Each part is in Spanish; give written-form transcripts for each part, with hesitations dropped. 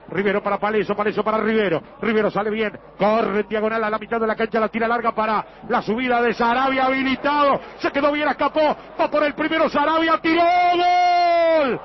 Rivero para Paleso, Paleso para Rivero. Rivero sale bien, corre en diagonal a la mitad de la cancha, la tira larga para la subida de Sarabia, habilitado. Se quedó bien, escapó. Va por el primero Sarabia, tiró. ¡Gol!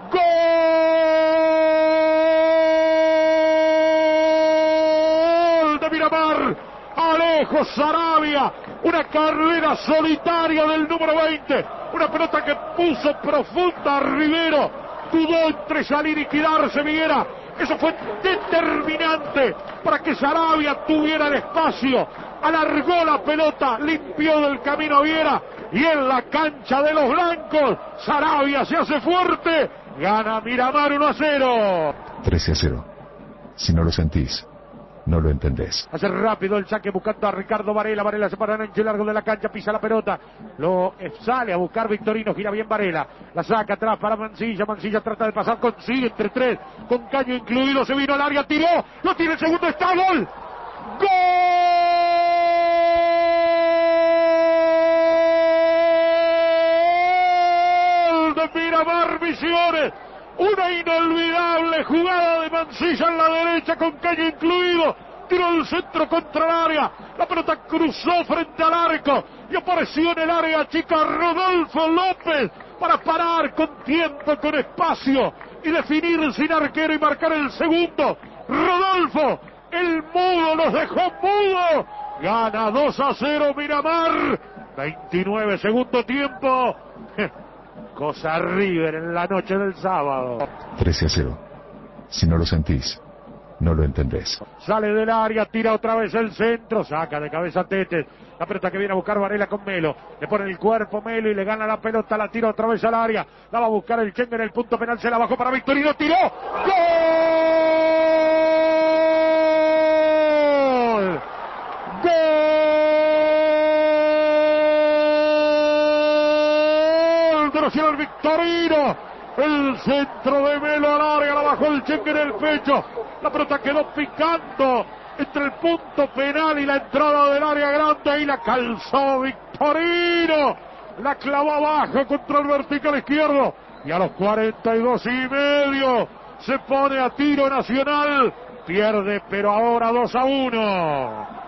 ¡Gol de Miramar! Alejo Sarabia, una carrera solitaria del número 20, una pelota que puso profunda a Rivero, dudó entre salir y quedarse Viera. Eso fue determinante para que Sarabia tuviera el espacio, alargó la pelota, limpió del camino a Viera, y en la cancha de los blancos Sarabia se hace fuerte, gana Miramar 1-0. 13-0. Si no lo sentís, no lo entendés. Hace rápido el saque buscando a Ricardo Varela. Varela se para en ancho y largo de la cancha, pisa la pelota, lo sale a buscar Victorino, gira bien Varela, la saca atrás para Mancilla. Mancilla trata de pasar, consigue entre tres, con caño incluido, se vino al área, tiró, lo tiene el segundo, está, gol. ¡Gol de Miramar Misiones! Una inolvidable jugada de Mancilla en la derecha con caño incluido. Tiró el centro contra el área. La pelota cruzó frente al arco y apareció en el área chica Rodolfo López para parar con tiempo, con espacio y definir sin arquero y marcar el segundo. Rodolfo, el mudo, nos dejó mudo. Gana 2-0 Miramar. 29 segundo tiempo. Cosa River en la noche del sábado. 13-0. Si no lo sentís, no lo entendés. Sale del área, tira otra vez el centro, saca de cabeza Tete. La pelota que viene a buscar Varela con Melo. Le pone el cuerpo Melo y le gana la pelota, la tira otra vez al área. La va a buscar el Chengue en el punto penal, se la bajó para Victorino, tiró. ¡Gol! El Victorino, el centro de Melo al área, la bajó el Chengue en el pecho, la pelota quedó picando entre el punto penal y la entrada del área grande y la calzó Victorino, la clavó abajo contra el vertical izquierdo y a los 42 y medio se pone a tiro Nacional, pierde pero ahora 2-1.